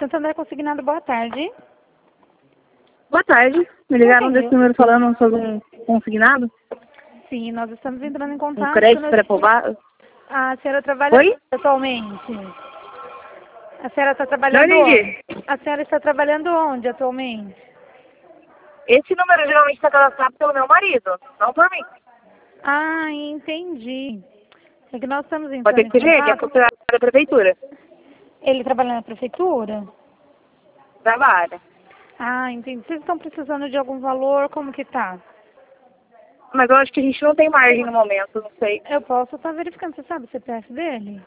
Santander Consignado, boa tarde. Boa tarde. Me ligaram desse número falando sobre um consignado? Sim, nós estamos entrando em contato. Um crédito pré-aprovado? A senhora trabalha Oi? atualmente? A senhora está Não trabalhando entendi. onde? A senhora está trabalhando onde atualmente? Esse número geralmente está cadastrado pelo meu marido, não por mim. Ah, entendi. É que nós estamos Pode entrando ter em que ser ele, é contato. funcionário da prefeitura. Ele trabalha na prefeitura? Trabalha. Ah, entendi. Vocês estão precisando de algum valor? Como que tá? Mas eu acho que a gente não tem margem no momento, não sei. Eu posso estar verificando. Você sabe o CPF dele?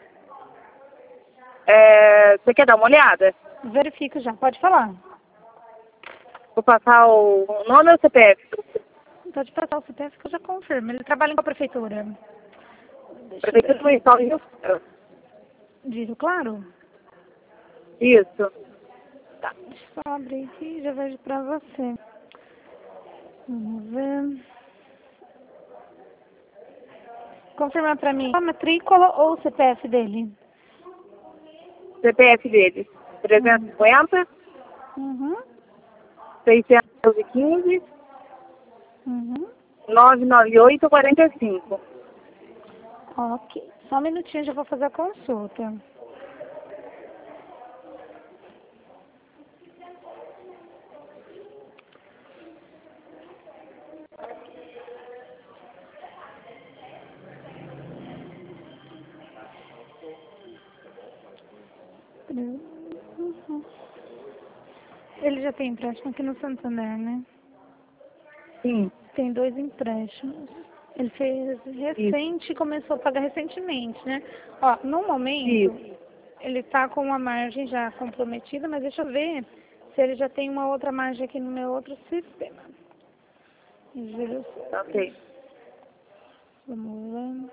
Você quer dar uma olhada? Verifico já. Pode falar. Vou passar o nome ou o CPF? Pode passar o CPF que eu já confirmo. Ele trabalha em qual prefeitura? Deixa eu Prefeitura ver. Municipal de Rio Claro. De Rio Claro? Isso. Tá. Deixa eu só abrir aqui e já vejo pra você. Vamos ver. Confirma pra mim. A matrícula ou o CPF dele? CPF dele. 350, Uhum. 615, Uhum. 998, 45. Ok. Só um minutinho, já vou fazer a consulta. Uhum. Ele já tem empréstimo aqui no Santander, né? Sim. Tem 2 empréstimos. Ele fez recente e começou a pagar recentemente, né? Ó, no momento, Isso. ele tá com uma margem já comprometida, mas deixa eu ver se ele já tem uma outra margem aqui no meu outro sistema. Juros. Ok. Vamos lá.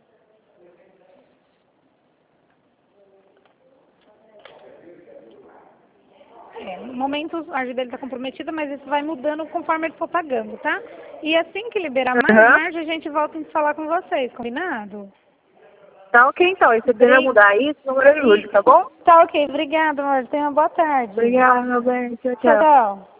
No momento a margem dele está comprometida, mas isso vai mudando conforme ele for pagando, tá? E assim que liberar mais Aham. margem, a gente volta a falar com vocês, combinado? Tá ok, então. E se você quiser mudar isso, número é Júlio, tá bom? Tá ok, obrigada, amor. Tenha uma boa tarde. Obrigada, meu bem. Tchau, Tchau, tchau. tchau.